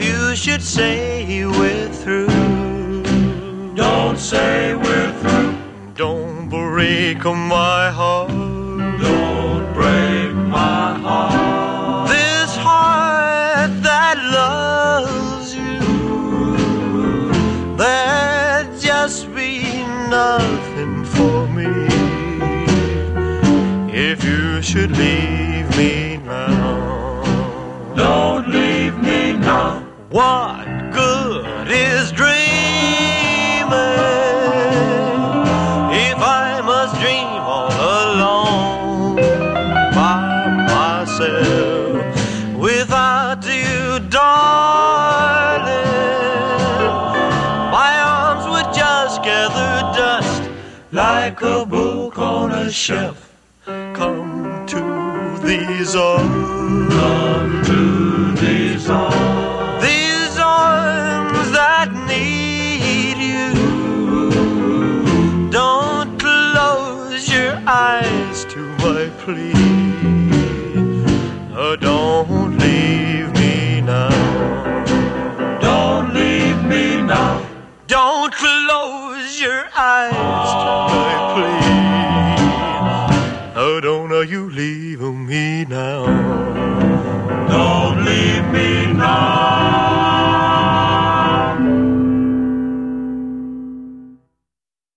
you should say we're through. Don't say we're through. Don't break my heart. Don't break my heart. This heart that loves you, there'd just be nothing for me if you should leave me now. Don't leave me now. What good is dreaming if I must dream all alone by myself without you, darling? My arms would just gather dust like a book on a shelf. Come to these arms. Come to these arms.